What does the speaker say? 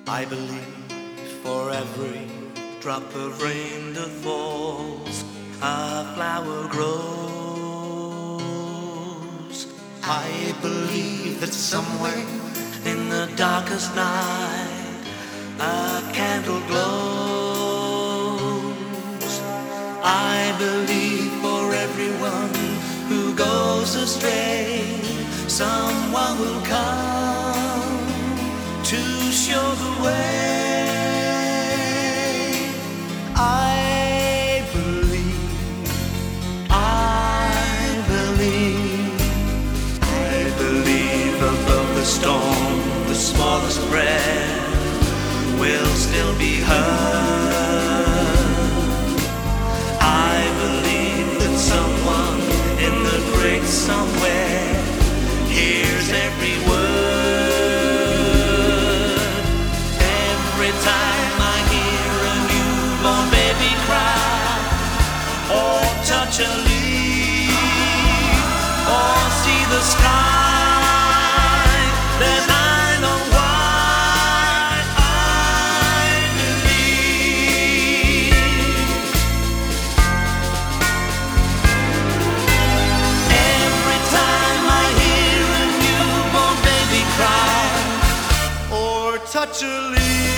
I believe for every drop of rain that falls, a flower grows. I believe that somewhere in the darkest night, a candle glows. I believe for everyone who goes astray, someone will come to show the way. I believe, I believe, I believe above the storm, the smallest breath will still be heard. I believe that someone in the great somewhere hears every word. Every time I hear a newborn baby cry, or touch a leaf, or see the sky, then I know why I believe. Every time I hear a newborn baby cry, or touch a leaf,